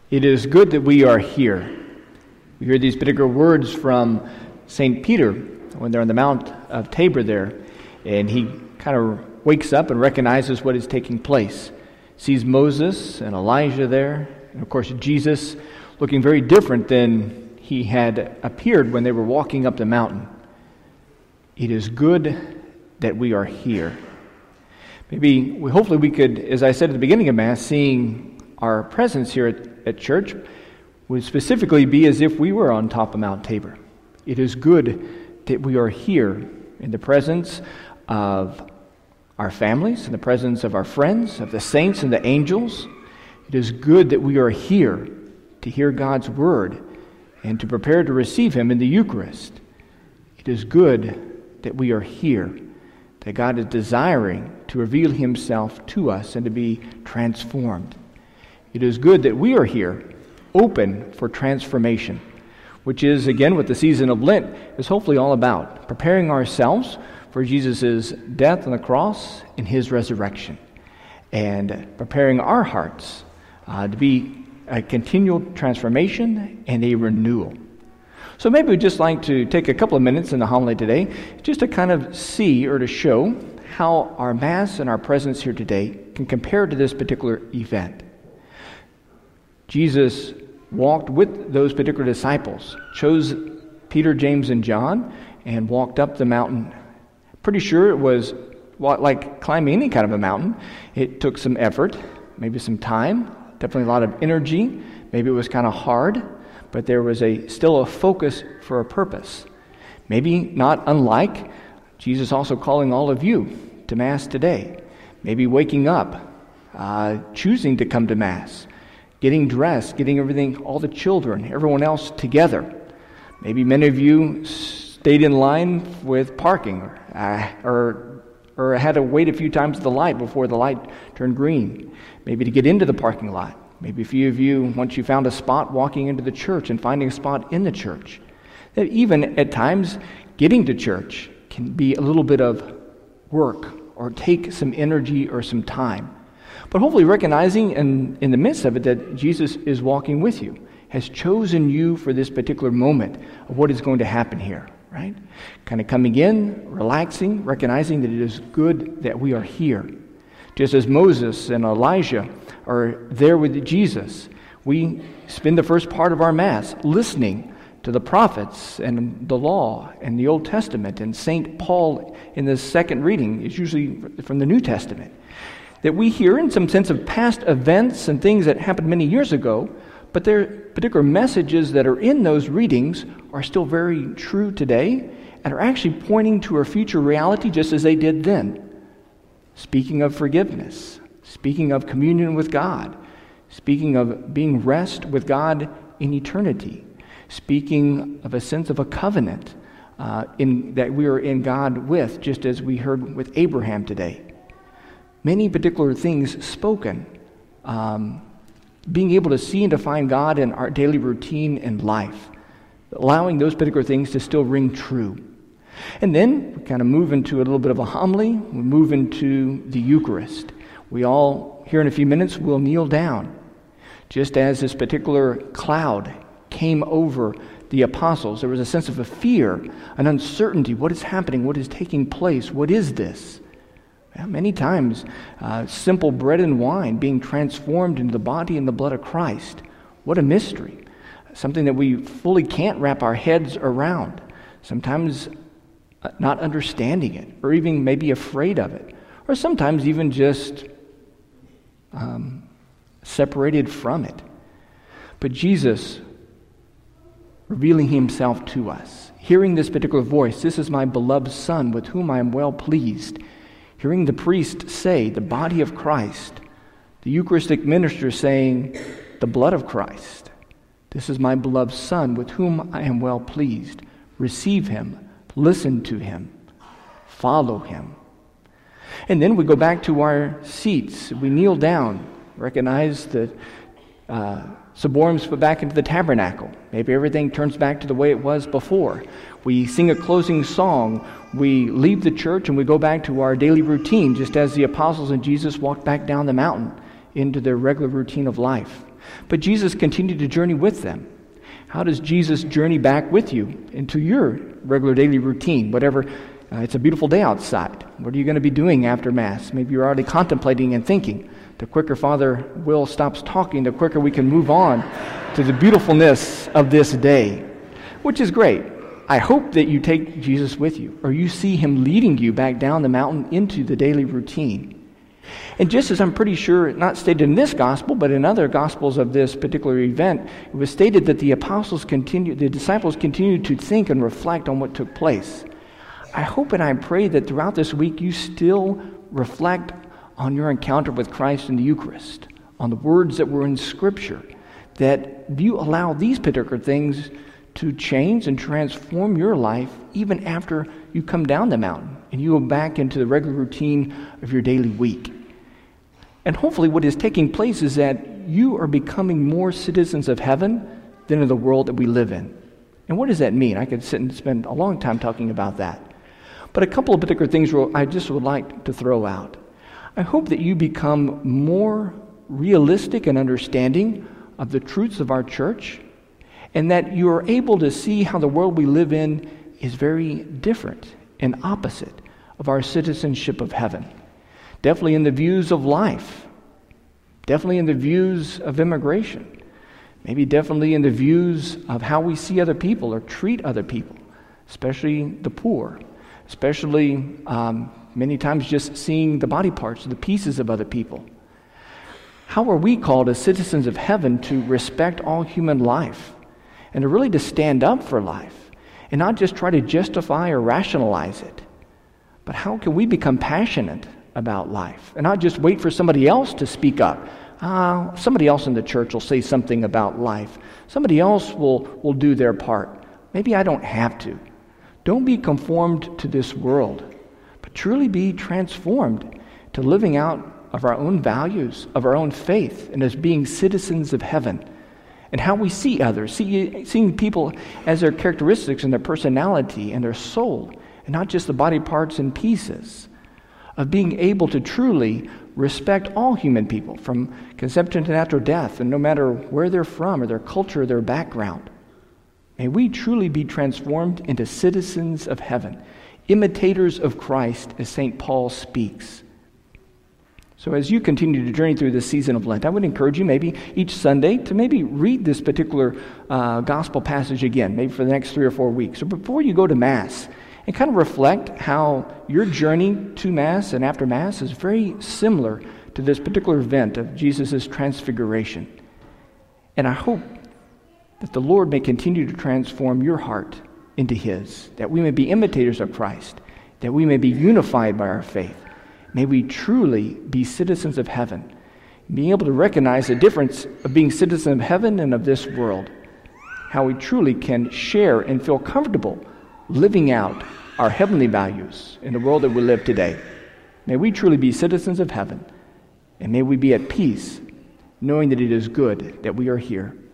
It is good that we are here. We hear these particular words from St. Peter when they're on the Mount of Tabor there, and he kind of wakes up and recognizes what is taking place. Sees Moses and Elijah there, and of course Jesus looking very different than he had appeared when they were walking up the mountain. It is good that we are here. Hopefully we could, as I said at the beginning of Mass, seeing our presence here at church would specifically be as if we were on top of Mount Tabor. It is good that we are here in the presence of our families, in the presence of our friends, of the saints and the angels. It is good that we are here to hear God's word and to prepare to receive Him in the Eucharist. It is good that we are here, that God is desiring to reveal Himself to us and to be transformed. It is good that we are here, open for transformation, which is, again, what the season of Lent is hopefully all about, preparing ourselves for Jesus' death on the cross and His resurrection, and preparing our hearts to be a continual transformation and a renewal. So maybe we'd just like to take a couple of minutes in the homily today just to kind of see or to show how our Mass and our presence here today can compare to this particular event. Jesus walked with those particular disciples, chose Peter, James, and John, and walked up the mountain. Pretty sure it was like climbing any kind of a mountain. It took some effort, maybe some time, definitely a lot of energy. Maybe it was kind of hard, but there was still a focus for a purpose. Maybe not unlike Jesus also calling all of you to Mass today. Maybe waking up, choosing to come to Mass, getting dressed, getting everything, all the children, everyone else together. Maybe many of you stayed in line with parking or had to wait a few times at the light before the light turned green, maybe to get into the parking lot. Maybe a few of you, once you found a spot, walking into the church and finding a spot in the church. That even at times, getting to church can be a little bit of work or take some energy or some time. But hopefully recognizing in the midst of it that Jesus is walking with you, has chosen you for this particular moment of what is going to happen here, right? Kind of coming in, relaxing, recognizing that it is good that we are here. Just as Moses and Elijah are there with Jesus, we spend the first part of our Mass listening to the prophets and the law and the Old Testament, and St. Paul in the second reading is usually from the New Testament. That we hear in some sense of past events and things that happened many years ago, but there are particular messages that are in those readings are still very true today and are actually pointing to our future reality just as they did then. Speaking of forgiveness, speaking of communion with God, speaking of being rest with God in eternity, speaking of a sense of a covenant that we are in God with, just as we heard with Abraham today. Many particular things spoken, being able to see and to find God in our daily routine and life, allowing those particular things to still ring true. And then we kind of move into a little bit of a homily. We move into the Eucharist. We all, here in a few minutes, will kneel down. Just as this particular cloud came over the apostles, there was a sense of a fear, an uncertainty. What is happening? What is taking place? What is this? Many times, simple bread and wine being transformed into the body and the blood of Christ. What a mystery. Something that we fully can't wrap our heads around. Sometimes not understanding it, or even maybe afraid of it. Or sometimes even just separated from it. But Jesus revealing Himself to us. Hearing this particular voice, "This is my beloved Son, with whom I am well pleased." Hearing the priest say, the body of Christ, the Eucharistic minister saying, the blood of Christ. "This is my beloved Son, with whom I am well pleased." Receive Him, listen to Him, follow Him. And then we go back to our seats. We kneel down, recognize that Suborum's put back into the tabernacle. Maybe everything turns back to the way it was before. We sing a closing song. We leave the church and we go back to our daily routine, just as the apostles and Jesus walked back down the mountain into their regular routine of life. But Jesus continued to journey with them. How does Jesus journey back with you into your regular daily routine? Whatever, it's a beautiful day outside. What are you going to be doing after Mass? Maybe you're already contemplating and thinking. The quicker Father Will stops talking, the quicker we can move on to the beautifulness of this day, which is great. I hope that you take Jesus with you, or you see him leading you back down the mountain into the daily routine. And just as I'm pretty sure, not stated in this gospel, but in other gospels of this particular event, it was stated that the disciples continued to think and reflect on what took place. I hope and I pray that throughout this week you still reflect on your encounter with Christ in the Eucharist, on the words that were in Scripture, that you allow these particular things to change and transform your life even after you come down the mountain and you go back into the regular routine of your daily week. And hopefully what is taking place is that you are becoming more citizens of heaven than of the world that we live in. And what does that mean? I could sit and spend a long time talking about that. But a couple of particular things I just would like to throw out. I hope that you become more realistic and understanding of the truths of our church, and that you are able to see how the world we live in is very different and opposite of our citizenship of heaven. Definitely in the views of life, definitely in the views of immigration, maybe definitely in the views of how we see other people or treat other people, especially the poor, especially many times just seeing the body parts, the pieces of other people. How are we called as citizens of heaven to respect all human life and to really to stand up for life and not just try to justify or rationalize it, but how can we become passionate about life and not just wait for somebody else to speak up? Somebody else in the church will say something about life. Somebody else will do their part. Maybe I don't have to. Don't be conformed to this world, but truly be transformed to living out of our own values, of our own faith, and as being citizens of heaven. And how we see others, seeing people as their characteristics and their personality and their soul, and not just the body parts and pieces. Of being able to truly respect all human people from conception to natural death, and no matter where they're from or their culture or their background. May we truly be transformed into citizens of heaven, imitators of Christ, as St. Paul speaks. So as you continue to journey through this season of Lent, I would encourage you maybe each Sunday to maybe read this particular gospel passage again, maybe for the next 3 or 4 weeks, or before you go to Mass, and kind of reflect how your journey to Mass and after Mass is very similar to this particular event of Jesus' transfiguration. And I hope that the Lord may continue to transform your heart into His, that we may be imitators of Christ, that we may be unified by our faith. May we truly be citizens of heaven, being able to recognize the difference of being citizens of heaven and of this world, how we truly can share and feel comfortable living out our heavenly values in the world that we live today. May we truly be citizens of heaven, and may we be at peace, knowing that it is good that we are here.